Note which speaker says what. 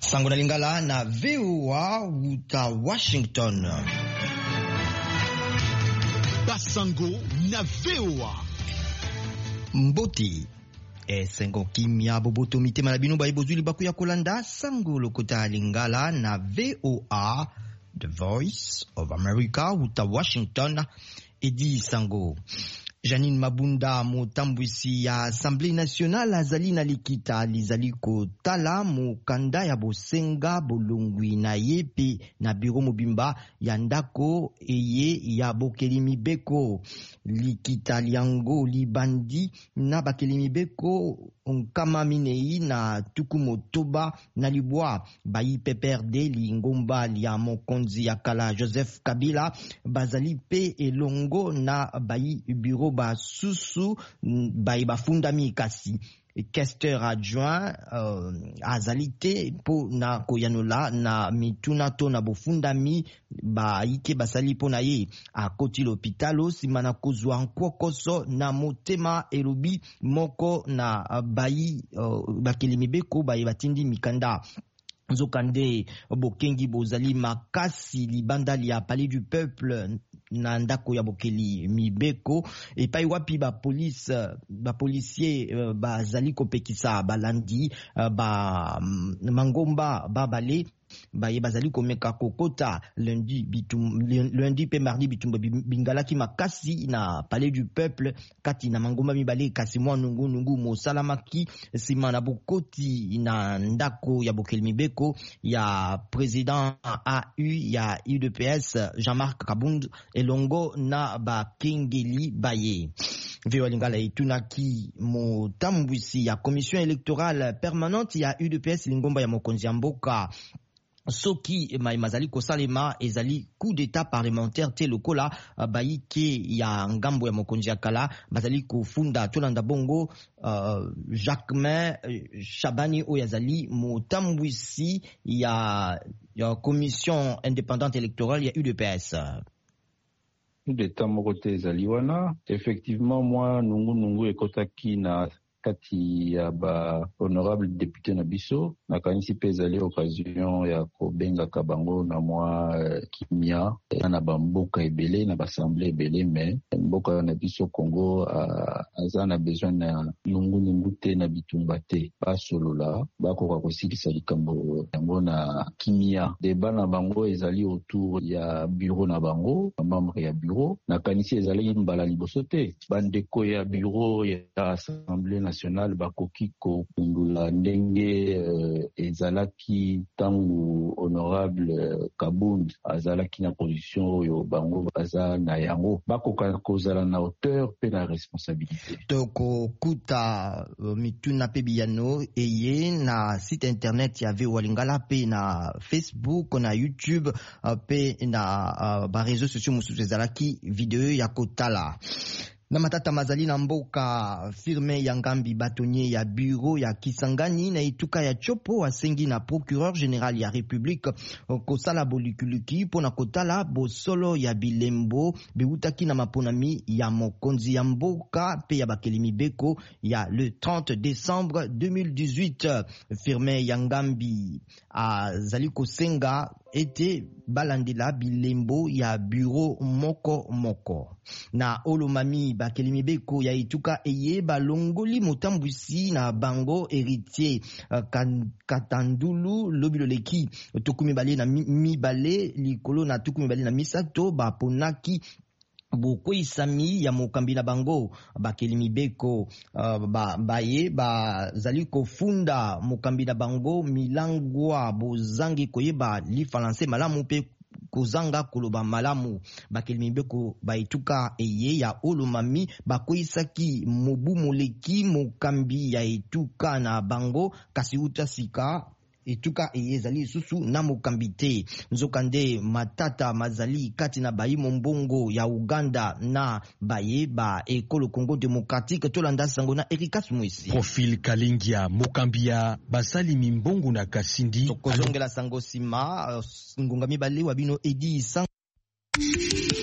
Speaker 1: Sango na Lingala na VOA uta Washington.
Speaker 2: Basango na VOA.
Speaker 1: Mboti. Sengo kimia boboto mitema na bino baibozuli baku ya kolanda sango lokota Lingala na VOA, The Voice of America uta Washington. Edi sango. Janine Mabunda motambwisi ya Assemblée nationale azali na likita lizali kotala mokanda ya bosenga bolongwi na yepe na biro mobimba ya ndako eye ya bokeli mibeko. Likita liango libandi na bakeli mibeko nkama minei na tuku motoba na libwa bayi PPRD lingomba lia mokonzi ya kala Joseph Kabila bazali pe elongo na bayi bureau ba susu bayi bafundami kasi. Questeur adjoint azalite po na koyanola na mituna to na bofundami ba ike basali po na ye akoti l'hôpitalo simana kozwa nkokoso na motema elobi moko na bayi bakeli mibeko bayi batindi mikanda. Nzokande bokengi bozali makasi libanda lia Palais du Peuple na ndako ya bokeli mibeko epai wapi ba policier bazali kopekisa balandi ba mangomba babale baye bazali komeka kokota lundi pe mardi bitumba bingalaki makasi na Palais du Peuple kati na mangomba mibale kasi mwa nungu mosalamaki sima na bokoti na ndako ya bokeli mibeko ya président AU ya UDPS Jean-Marc Kabund elongo na bakengeli baye. Veo Lingala itunaki motambwisi ya commission électorale permanente ya UDPS lingomba ya mokonzi ya mboka soki mazali kosalema ezali coup d'état parlementaire te lokola baike ya ngambo ya mokonzi ya kala bazali kofunda tolanda bongo Jacquemain Chabani oyo azali motambwisi ya commission indépendante électorale ya UDPS.
Speaker 3: Coup d'état moko te ezali wana effectivement moi nungu ekotaki na kati ya ba honorable député na biso na kanisi pe ezali occasion ya kobengaka bango na mwa kimia na bamboka ebele na baassemblée ebele mais mboka na biso Congo aza na besoin na nungu te na bitumba te basolola bakoka kosilisa likambo yango na kimia. Deba na bango ezali autour ya bureau na bango membre ya bureau na kanisi ezali mbala liboso te bandeko ya bureau ya assemblée national bakoki kokundula ndenge ezalaki tangu honorable Kabund azalaki na position oyo bango baza na yango bakoka kozala na hauteur pe na responsabilité.
Speaker 1: Toko kuta mituna pe biyano eye na site internet ya VOA Lingala pe na Facebook na YouTube pe na ba réseaux sociaux mususu ezalaki video ya kotala. Na matata mazali na mboka firme ya ngambi batonye ya bureau ya Kisangani na ituka ya chopo asengi na procureur général ya République kosala bolikuluki pona kotala bosolo ya bilembo beutaki na maponami ya mokonzi ya mboka pe ya bakeli mibeko ya le 30 décembre 2018. Firme ya ngambi azali kosenga ete balandela bilembo ya bureau moko na olomami bakeli mibeko ya ituka eye balongoli motambwisi na bango héritier Katandulu lobiloleki tukumi bale na mibale likolo na tukumi bale na misato baponaki bokweyisami ya mokambi na bango bakeli mibeko baye bazali kofunda mokambi na bango milangwa bozangi koyeba lifalanse malamu pe kozanga koloba malamu. Bakeli mibeko baituka eye ya olomami bakoyisaki mobu moleki mokambi ya etuka na bango kasi utasika etuka ezali susu na mokambi te. Nzokande matata mazali kati na bayi mombongo ya Uganda na baye ba ekolo Congo démocratique tolanda sango na Erika Smwisi.
Speaker 2: Profil Kalingia mokambia basali mimbongo na Kasindi
Speaker 1: tokozongela sango sima ngunga mibale wabino Edi Sang